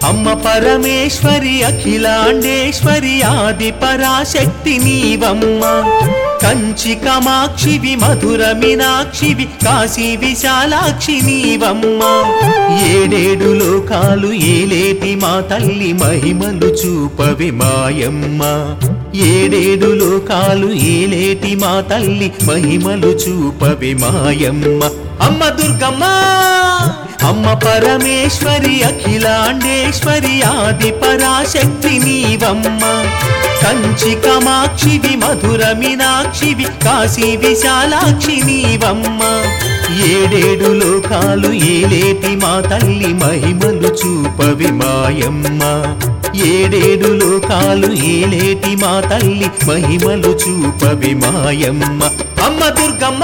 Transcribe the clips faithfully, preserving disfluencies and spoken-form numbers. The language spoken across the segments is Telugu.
అమ్మ పరమేశ్వరి అఖిలాండేశ్వరి ఆది పరాశక్తి నీవమ్మ కంచి కామాక్షివి మధుర మీనాక్షివి కాశీ విశాలాక్షి నీవమ్మ ఏడేడు లోకాలు ఏలేటి మా తల్లి మహిమలు చూపవి మాయమ్మ ఏడేడు లోకాలు ఏలేటి మా తల్లి మహిమలు చూపవి మాయమ్మ అమ్మ దుర్గమ్మ అమ్మ పరమేశ్వరి అఖిలాండేశ్వరి ఆది పరాశక్తి నీవమ్మ కంచి కామాక్షివి మధుర మీనాక్షివి కాశీ విశాలాక్షి నీవమ్మ ఏడేడు లోకాలు ఏలేటి మా తల్లి మహిమలు చూపవి మాయమ్మ ఏడేడు లోకాలు ఏలేటి మా తల్లి మహిమలు చూపవి మాయమ్మ అమ్మ దుర్గమ్మ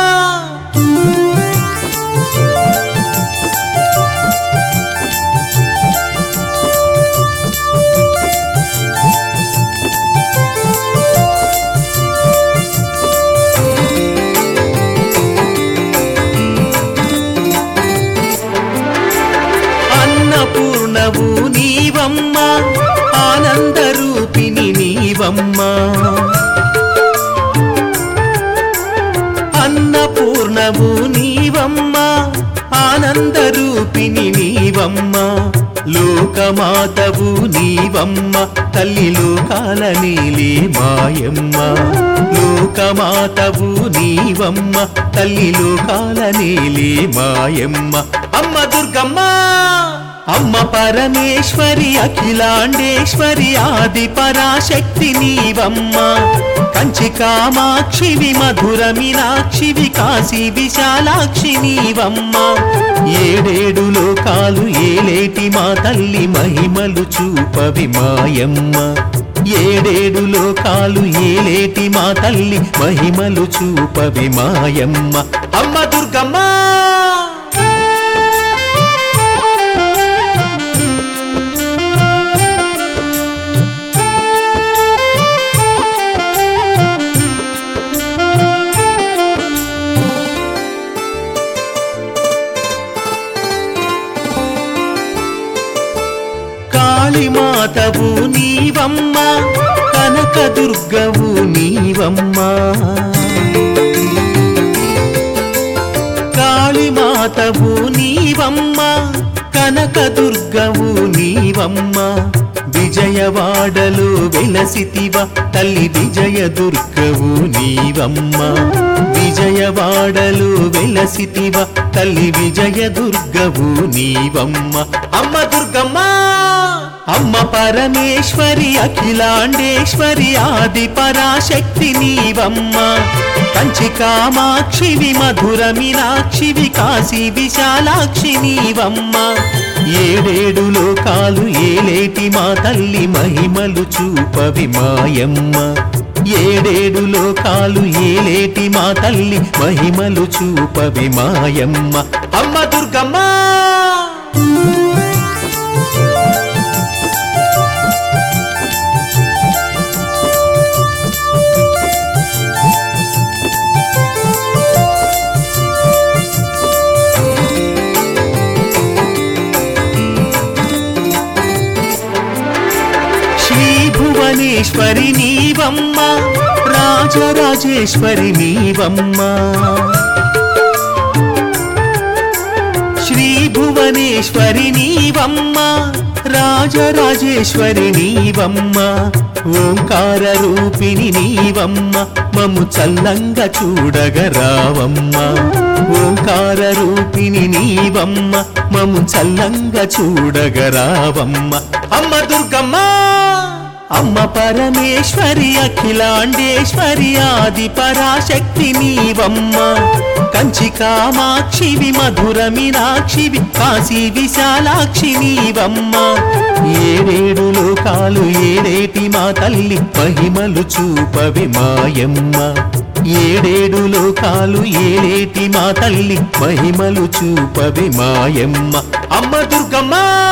అన్నపూర్ణవు నీవమ్మ ఆనంద రూపిణి నీవమ్మ అన్నపూర్ణవు నీవమ్మ ఆనంద రూపిణి నీవమ్మ లోకమాతవు నీవమ్మ తల్లి లోకాల నీలే మాయమ్మ లోకమాతవు నీవమ్మ తల్లి లోకాల నీలే మాయమ్మ అమ్మ దుర్గమ్మ అమ్మ పరమేశ్వరి అఖిలాండేశ్వరి ఆది పరాశక్తి నీవమ్మ కంచి కామాక్షివి మధుర మీనాక్షివి కాశీ విశాలాక్షి నీవమ్మ ఏడేడు లోకాలు ఏలేటి మా తల్లి మహిమలు చూపవి మాయమ్మ ఏడేడు లోకాలు ఏలేటి మా తల్లి మహిమలు చూపవి మాయమ్మ అమ్మ దుర్గమ్మ కాళీమాతవు నీవమ్మ కనక దుర్గవు నీవమ్మ కాళీమాతవు నీవమ్మ కనక దుర్గవు నీవమ్మ విజయవాడలో వెలసితివ తల్లి విజయ దుర్గవు నీవమ్మ విజయవాడలో వెలసితివ తల్లి విజయ దుర్గవు నీవమ్మ అమ్మ దుర్గమ్మ అమ్మ పరమేశ్వరి అఖిలాండేశ్వరి ఆది పరాశక్తి నీవమ్మ కంచి కామాక్షివి మధుర మీనాక్షివి కాశీ విశాలాక్షి నీవమ్మ ఏడేడు లోకాలు ఏలేటి మా తల్లి మహిమలు చూపవి మాయమ్మ ఏడేడు లోకాలు ఏలేటి మా తల్లి మహిమలు చూపవి మాయమ్మ అమ్మ దుర్గమ్మ భువనేశ్వరి నీవమ్మ రాజరాజేశ్వరి నీవమ్మ శ్రీ భువనేశ్వరి నీవమ్మ రాజరాజేశ్వరి నీవమ్మ ఓంకార రూపిణి నీవమ్మ మము చల్లంగా చూడగరావమ్మ ఓంకార రూపిణి నీవమ్మ మము చల్లంగా చూడగరావమ్మ అమ్మ దుర్గమ్మ అమ్మ పరమేశ్వరి అఖిలాండేశ్వరి ఆది పరాశక్తి నీవమ్మ కంచి కామాక్షివి మధుర మీనాక్షివి కాశీ విశాలాక్షి నీవమ్మ ఏడేడు లోకాలు ఏడేటి మా తల్లి మహిమలు చూపవి మాయమ్మ ఏడేడు లోకాలు ఏడేటి మా తల్లి మహిమలు చూపవి మాయమ్మ అమ్మ దుర్గమ్మ